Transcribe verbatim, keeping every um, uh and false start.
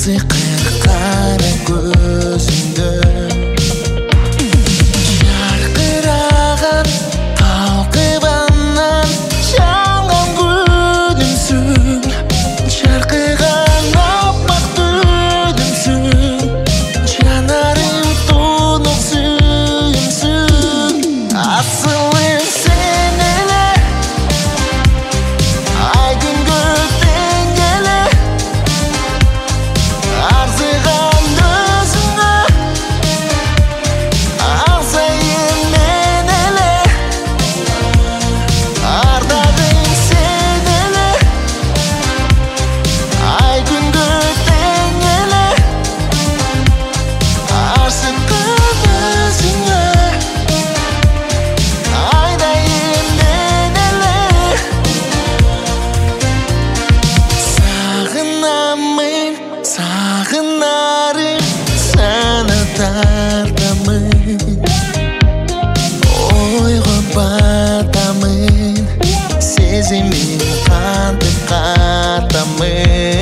сиқыр қара көзіңді жарқыраған қалқыбаннан жанған гүлімсің шарқыған аппақ түнімсің жанарым тұнық сүйімсің асылым сен еле айдын көктен келе арзыған өзіңе аңсайын мен еле ардағым сен еле айдын көктен келе арсыққан өзіңе айдайын мен еле сағынамын сағынарым сені тартамын ойға батамын сезіммен қанды қатамын